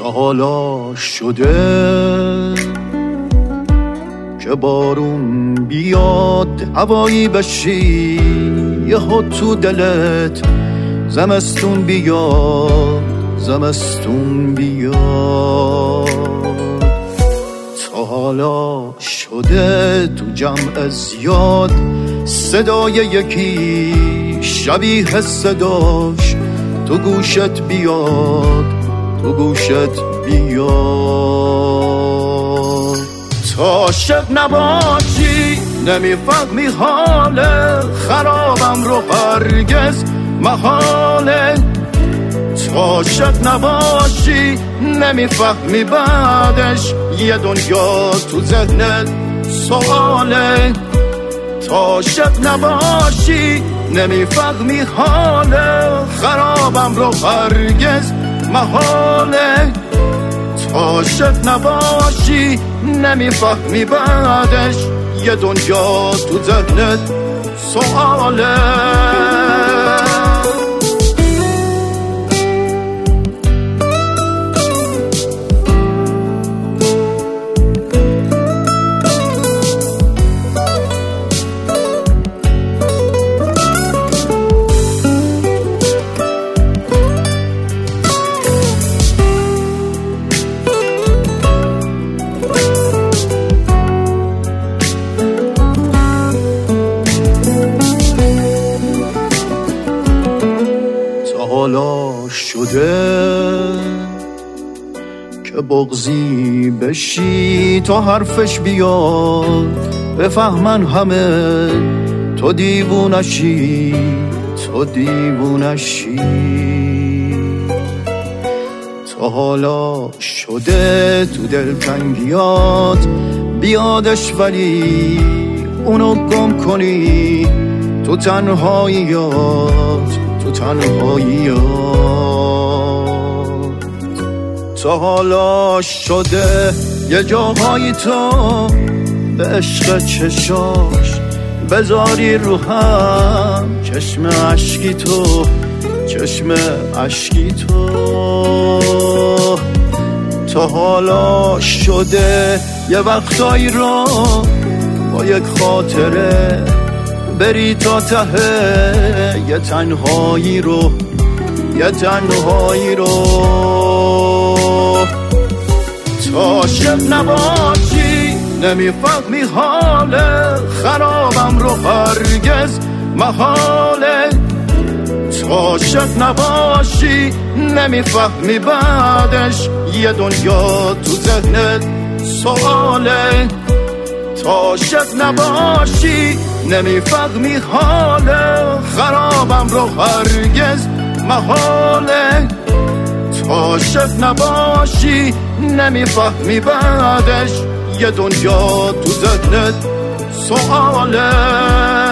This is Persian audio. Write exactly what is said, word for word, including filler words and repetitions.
تا حالا شده که بارون بیاد هوایی بشی یهو تو دلت زمستون بیاد زمستون بیاد تا حالا شده تو جمع زیاد صدای یکی شبیه صداش تو گوشت بیاد تو گوشت بیاد تا عاشق نباشی نمیفهمی حال خرابم رو هرگز محاله تا عاشق نباشی نمیفهمی بعدش یه دنیا تو ذهنت سواله تا عاشق نباشی نمیفهمی حال خرابم رو هرگز محاله تا عاشق نباشی نمیفهمی بعدش یه دنیا تو ذهنت سواله حالا شده که بغضی بشی تا حرفش بیاد بفهمن همه تو دیوونشی تو دیوونشی تا حالا شده تو دلتنگیات بیادش ولی اونو گم کنی تو تنهاییات تو تنهاییات تا حالا شده یه جاهایی تو به عشق چشاش بذاری رو هم چشم عشقی تو چشم عشقی تو تا حالا شده یه وقتایی رو با یک خاطره بری تا ته یه تنهایی رو یه تنهایی رو تا عاشق نباشی نمیفهمی حال خرابم رو هرگز محاله تا عاشق نباشی نمیفهمی بعدش یه دنیا تو ذهنت سواله تا عاشق نباشی نمیفهمی حال خرابم رو هرگز محاله تا عاشق نباشی نمیفهمی بعدش یه دنیا تو ذهنت سواله